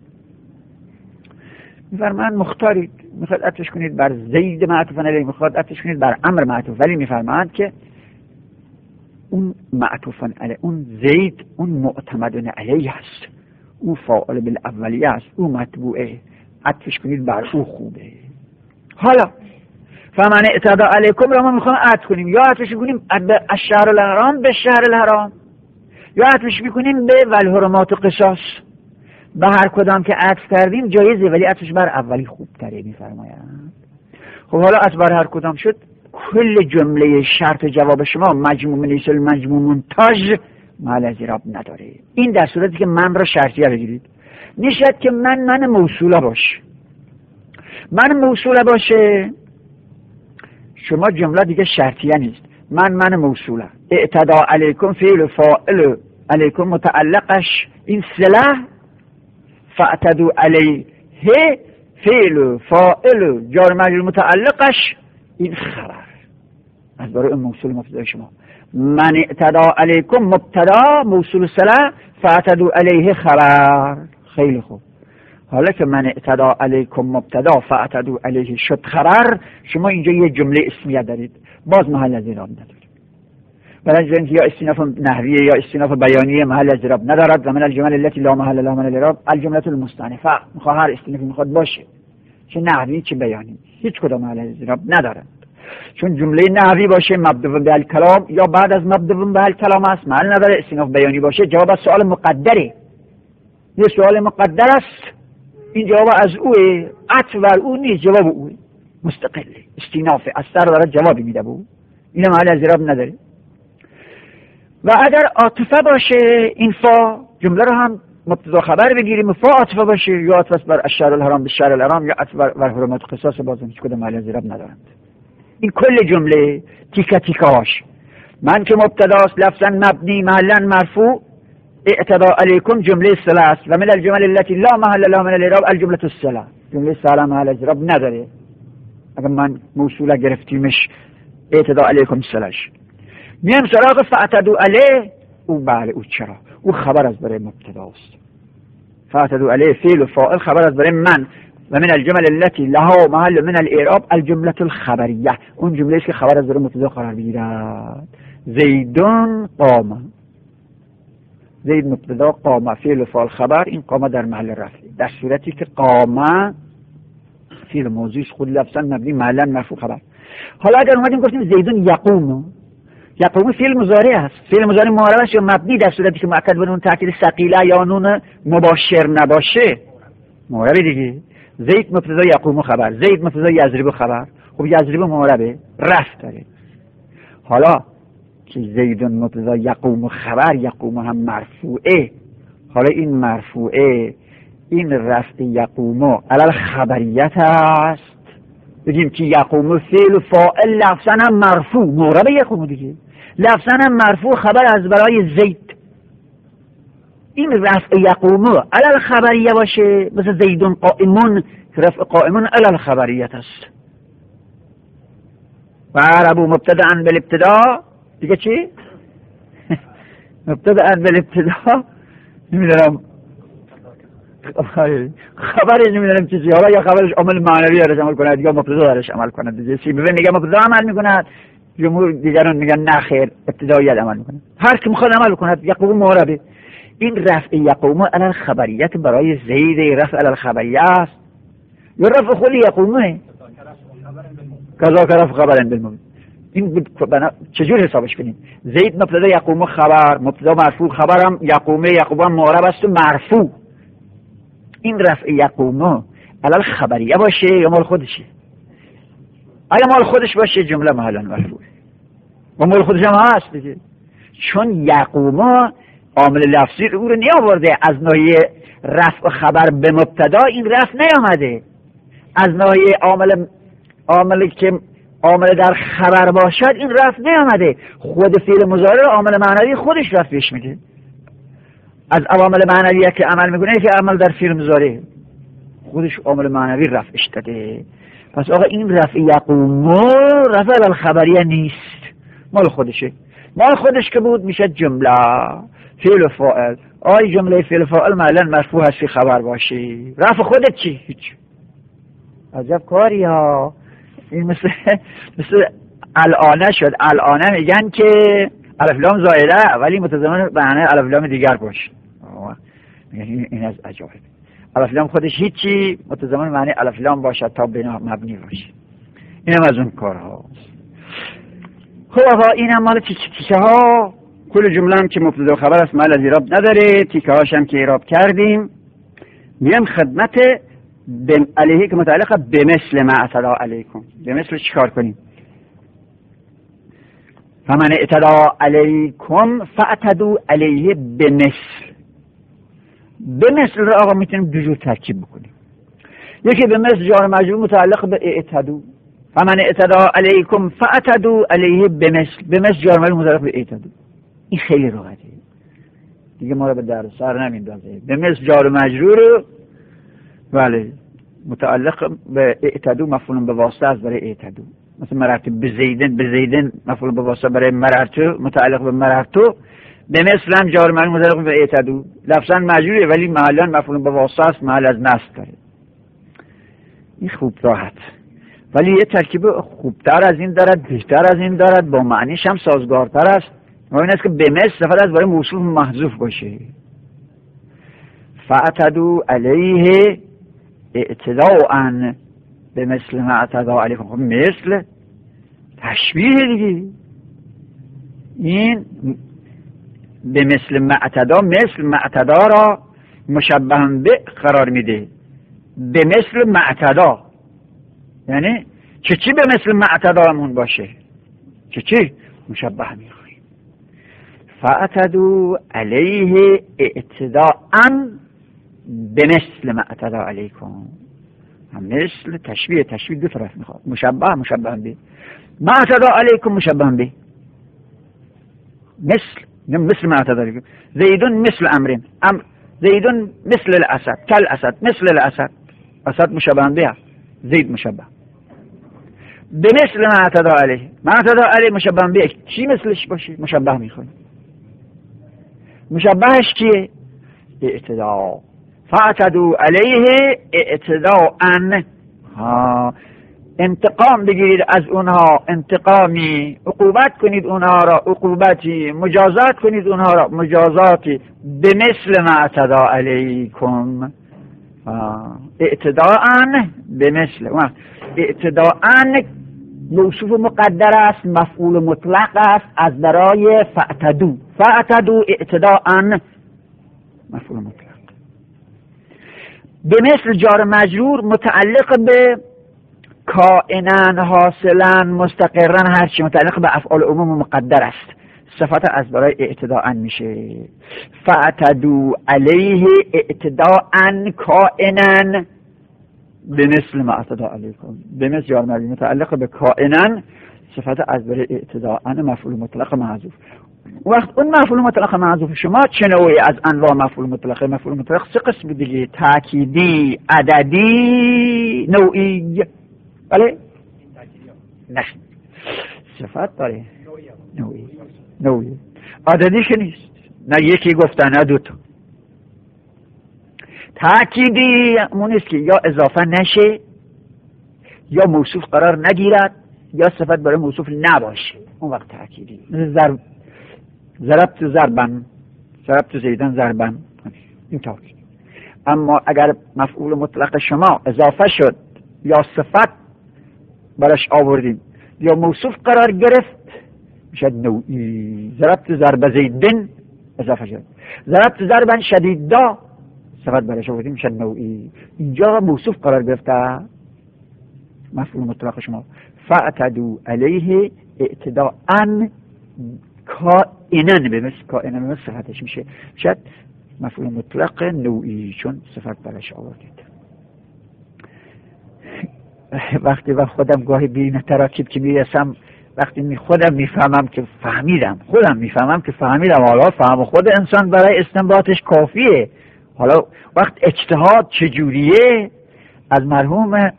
میفرمان مختارید، میخواد عطفش کنید بر زید معطوف علیه، میخواد عطفش کنید بر امر معطوف، ولی میفرماند که اون معطوف علیه، اون زید اون معتمد علیه است، او فاعل بالاولیه است، او مطبوعه، عطفش کنید بر او خوبه. حالا فمن اعتدا علیکم را ما میخوایم عطف کنیم، یا عطفش کنیم به الشهر الحرام به شهر الحرام، یا عطفش میکنیم به والحرمات قصاص. به هر کدام که عطف کردیم جایزه، ولی عطفش بر اولی خوب تره میفرمایند. خب حالا از بر هر کدام شد، کل جمله شرط جواب شما مجموع نیست، مجموع منتاج محل از اعراب نداره. این در صورتی که من را شرطیه بگیرید. نشد که من موصوله باشه، من موصوله باشه، شما جمله دیگه شرطیه نیست. من موصوله، اعتدا علیکم فعل فاعل علیکم متعلقش این صله، فاعتدوا علیه فعل فاعل جار مجرور متعلقش این خبر از برای موصول مبتدا شما. من اعتدا علیکم مبتدا موصول صله، فاعتدوا علیه خبر. خیلی خوب، حالا که من اعتدا علیکم مبتدا فاعتدوا علیه شد خبر، شما اینجا یه جمله اسمیه دارید، باز محل از اعراب نداره. برای اینکه یا استیناف نحویه یا استیناف بیانیه محل از اعراب ندارد. و من الجمل التي لا محل لها من الاعراب الجمله المستأنفه، میخواد هر استینافی میخواد باشه، چه نحوی چه بیانی، هیچ کدام محل اضطراب ندارند. چون جمله نحوی باشه مبدوع به الکلام یا بعد از مبدوع به الکلام است، محل نداره. استئناف بیانی باشه جواب از سوال مقدره، یه سوال مقدر است، این جواب از اوه، عطف بر او نیست، جواب اوه مستقله، استئنافه، از سر داره جوابی میده بود، این محل اضطراب نداره. و اگر عاطفه باشه این فا جمله رو هم مبتدا خبر بگیریم، فا عاطفه باشه یا عطف بر الشهر الحرام به شهر الحرام یا عطف بر حرمات قصاص، بازم هیچ کدوم محل اضطراب ندارند. این کل جمله تیکه تیکاش، من که مبتداست لفظا مبنی محلا مرفوع، اعتدا علیکم جمله صله است و من الجمل التي لا محل لها من الاعراب الجمله الصله، جمله صله محل اضطراب نداره. اگر من موصوله گرفتیمش اعتدا علیکم صلهش، میام سراغ فاعتدوا علیه، او بله او چرا، او خبر از برای مبتداست. فاعتدوا علیه فعل و فاعل خبر از برای من و من الجمل التي لها محل من الاعراب الجمله الخبریه، اون جمله است که خبر از برای مبتدا قرار بگیرد. زیدون قام، زید مبتدا، قام فعل و فاعل خبر، این قام در محل رفع، در صورتی که قام فعل موضوعی خود لفظا مبنی محلا مرفوع خبر. حالا اگر اومدیم گفتیم زیدون یقوم، یقوم فعل مضارع است، فعل مضارع معرب است یا مبنی در صورتی که مؤکد به نون تاکید ثقیله یا نون مباشر نباشه، معرب دیگه. زید مبتدا یقوم خبر، زید مبتدا یضرب خبر، خب یضرب معربه رفع داره. حالا که زیدون مبتدا یقوم خبر، یقوم هم مرفوعه، حالا این مرفوعه این رفع یقوم علی خبریت است، بگیم که یقوم فعل و فاعل لفظا هم مرفوع، معرب یقوم دیگه، لفظا هم مرفوع خبر از برای زید. این رفع یقوم علی خبریه باشه مثل زیدون قائمون، رفع قائمون علی خبریت است. و عربو مبتدعا بالابتدا دیگه چی؟ مبتدعا بالابتدا نمیدونم خبرش نمیدونم چیزی، حالا یا خبرش عامل معنوی درش عمل کند یا مبتدا درش عمل کند دیگه. چی ببین میگه مبتدا عمل میکند، جمهور دیگران میگن نه خیر ابتداییت عمل میکند، هر کی میخواد عمل کند. یقوم معربه، این رفع یقوم علی الخبریت برای زید رفع علی الخبریه است یا رفع خود یقومه کذا که رفع خبرن بالمومن. این چجور حسابش کنیم؟ زید مبتدا یقوم خبر، مبتدا مرفوع، خبرم یقومه، یقوم معرب است و مرفوع. این رفع یقوم علی الخبریه باشه یا مال خودشه؟ اگه مال خودش باشه جمله محلا مرفوعه و مال خودش هم هست دیگه، چون یقوم عامل لفظی رو نیاورده. از ناحیه رفع خبر به مبتدا این رفع نیامده، از ناحیه عاملی که عامل در خبر باشد این رفع نیامده. خود فعل مضارع عامل معنوی خودش رفعش میده. از عوامل معنویه که عمل میکنه که عمل در فعل مضارع خودش عامل معنوی رفعش داده. پس آقا این رفع یقوم رفع الخبریه نیست، مال خودشه. مال خودش که بود میشه جمله فعل و فاعل. آی جمله فعل و فاعل معلن مرفوع هستی خبر باشی، رفع خودت چی؟ هیچ. عجب کاری ها. این مثل الانه شد. الانه میگن که الف لام زائده ولی متضمن معنی الف لام دیگر باشه. میگن این از عجایب. الف لام خودش هیچی، متضمن معنی الف لام باشد تا بنا مبنی باشه. اینم از اون کارها. خب آقا اینم مال تیکه ها. کل جمله هم که مبتدا خبر است محل اعراب نداره، تیکه هاش هم که اعراب کردیم. میام خدمت علیه که متعلق به مثل ما اعتدا علیکم. به مثل چیکار کنیم؟ فمن اعتدا علیکم فاعتدوا علیه به مثل. به مثل رو آقا میتونیم دو جور ترکیب بکنیم. یکی به مثل جار مجرور متعلق به اعتدوا، فمن اعتدا علیکم فاعتدوا علیه به مثل. به مثل جار مجرور متعلق به اعتدوا. این خیلی راحته دیگه، ما رو به درد سر نمیندازه. به مثل جار مجرور بله متعلق به اعتدوا مفعول به واسطه است برای اعتدوا. مثلا مررت بزیدن، بزیدن مفعول به واسطه برای مررت متعلق به مررتو. به مثل هم جار مجرور متعلق به اعتدوا، لفظا مجروره ولی محلا مفعول به واسطه است، محل از نصب داره. این خوب راحت، ولی یه ترکیب خوبتر از این دارد، بهتر از این دارد، با معنیش هم سازگارتر است. و این است که به مثل فقط از برای موصوف محذوف باشه. فاعتدوا علیه اعتداءً به مثل ما اعتدا علیکم. خب مثل تشبیه دیگه، این به مثل ما اعتدا، مثل ما اعتدا را مشبه به قرار میده. به مثل ما اعتدا یعنی چی به مثل ما اعتدامون باشه، چی مشبه میخوایی. فاعتدوا علیه اعتداء به مثل ما اعتدا علیکم. هم مثل تشبیه دو طرف میخواد، مشبه به، ما اعتدا علیکم مشبه به، مثل ما اعتدا علیکم. زیدون مثل امر زیدون مثل الاسد کالاسد مثل الاسد، اسد مشبه به، زید مشبه به مثل ما اعتدا علیه. ما اعتدا علیه مشبه به چی مثلش باشه؟ مشبه میخواد. مشبهش کیه؟ اعتدا. فاعتدوا علیه اعتداء. انتقام بگیرید از اونها انتقامی، عقوبت کنید اونها را عقوبتی، مجازات کنید اونها را مجازاتی. به مثل ما اعتدا علیکم. اعتداء به مثل. اعتداء موصوف مقدر است، مفعول مطلق است از برای فاعتدوا. فاعتدوا اعتداء مفعول مطلق. به مثل جار مجرور متعلق به کائنن، حاصلن، مستقرن، هرچی متعلق به افعال عموم مقدر است، صفت از برای اعتداء میشه. فاعتدوا علیه اعتداء کائنن به مثل ما اعتدا علیکم. به مثل جار مجرور متعلق به کائنن، صفت از برای اعتداء مفعول مطلق محذوف. وقت اون مفعول مطلق محذوف شما چه نوعی از انواع مفعول مطلق؟ مفعول مطلق سه قسم دیگه: تأکیدی، عددی، نوعی. بله؟ نه، صفت داره. نوعی. عددی که نیست، نه یکی گفتن نه دوتا. تأکیدی اون است که یا اضافه نشه، یا موصوف قرار نگیرد، یا صفت برای موصوف نباشه. اون وقت تأکیدی. ضربت ضربن، ضربت زیدن ضربن، این تأکید. اما اگر مفعول مطلق شما اضافه شد یا صفت براش آوردیم یا موصوف قرار گرفت، میشه نوعی. ضربت ضرب زیدن اضافه شد، ضربت ضربن شدیدا صفت براش آوردیم، میشه نوعی. اینجا موصوف قرار گرفته مفعول مطلق شما. فاعتدوا علیه اعتداء کائنن به مثل، کائنن به مثل صفتش میشه مفعول مطلق نوعی، چون صفت براش آوردید. وقتی با خودم گاهی بین تراکیب که میرسم، وقتی خودم میفهمم که فهمیدم، حالا فهم خود انسان برای استنباطش کافیه. حالا وقت اجتهاد چجوریه؟ از مرحوم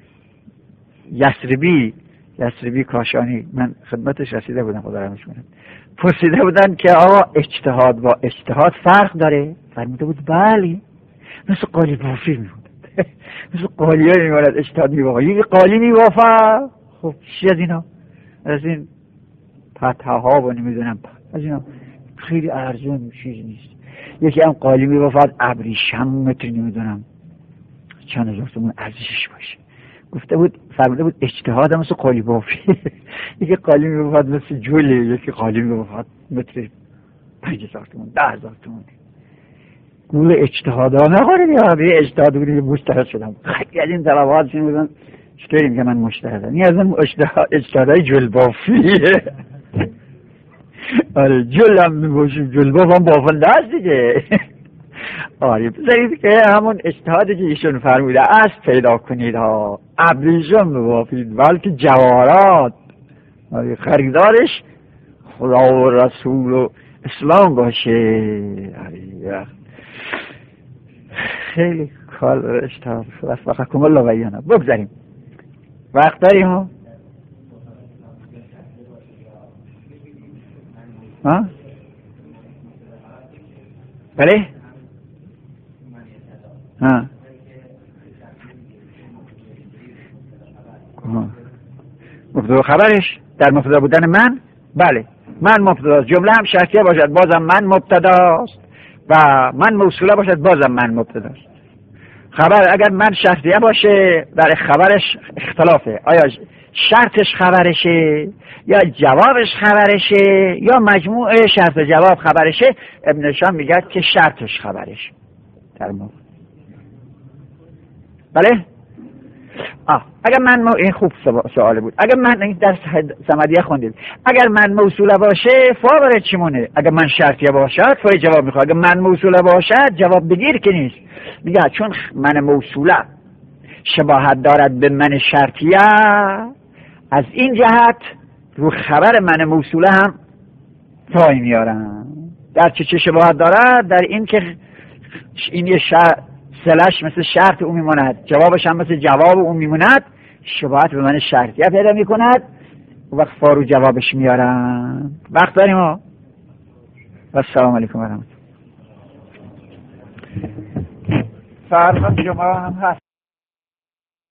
یسربی کاشانی من خدمتش رسیده بودم، خدا رحمش کنه، پرسیده بودن که آقا اجتهاد با اجتهاد فرق داره؟ فرموده بود بله، مثل قالی بافی میموند مثل قالی ها میموند. اجتهاد میبافت، یکی قالی میبافت، خب چی از اینا؟ از این پته ها و نمیدونم از اینا خیلی ارزون چیز نیست. یکی هم قالی میبافت ابریشم متر نمیدونم چند هزار تومان ارزشش باشه. فرموده بود اجتهاد مثل قالی بافی یکی قالی میبافت مثل جوله، یکی قالی میبافت متر 5000 تومان 10000 تومان. گول اجتهاد ها نخورید یا به اجتهاد بودید مشتهد شدم. خیلی از این طلبات چی میدن چطوریم که من مشتهدم؟ این از اون اجتهادهای جل بافیه. آره جل هم میباشیم، جل باف هم بافنده هست دیگه. آره بذارید که همون اجتهادی که ایشون فرموده است پیدا کنید ها. ابریشم ببافید بلکه جوارات. آره خریدارش خدا و رسول و اسلام باشه. آره خیلی کار اجتهاد فقط کمال و بیانه. بگذاریم وقت داریم ها؟ بله؟ ها مبتدا خبرش در مبتدا بودن من، بله من مبتداست، جمله هم شرطیه باشد بازم من مبتداست و من موصوله باشد بازم من مبتداست. خبر اگر من شرطیه باشه در خبرش اختلافه، آیا شرطش خبرشه یا جوابش خبرشه یا مجموع شرط و جواب خبرشه. ابن هشام میگه که شرطش خبرشه در موقع. بله؟ اگر من این خوب سوال بود. اگر من این درس صمدیه خوندید، اگر من موصوله باشه فا برای چیمونه؟ اگر من شرطیه باشد فای جواب میخواد. اگر من موصوله باشد جواب بگیر که نیست. میگه چون من موصوله شباهت دارد به من شرطیه، از این جهت رو خبر من موصوله هم فای میارم. در چه شباهت دارد؟ در این که این یه سلش مثل شرط او میموند، جوابش هم مثل جواب او میموند، شباهت به من شرطیه پیدا میکند، وقت فارو جوابش میارم. وقت داریم ها. و السلام علیکم و رحمت الله. فردا جمعه هم هست.